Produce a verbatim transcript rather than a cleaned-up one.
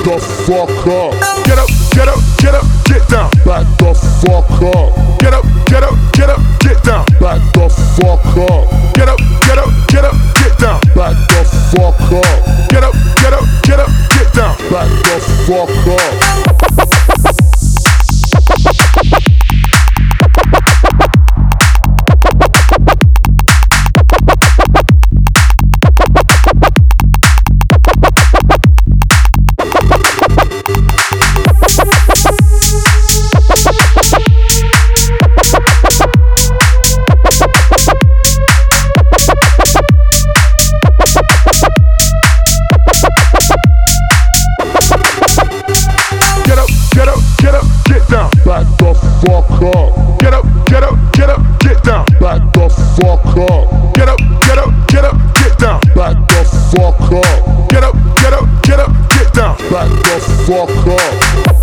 the fuck up. Get up, get up, get up, get down. Back the fuck up. Get up, get up, get up, get down. Back the fuck up. Get up, get up, get up, get down. Back the fuck up. Get up, get up, get up, get down. Back the fuck up. Back the fuck up. Get up, get up, get up, get down. Back the fuck up. Get up, get up, get up, get down. Back the fuck up. Get up, get up, get up, get down. Back the fuck up.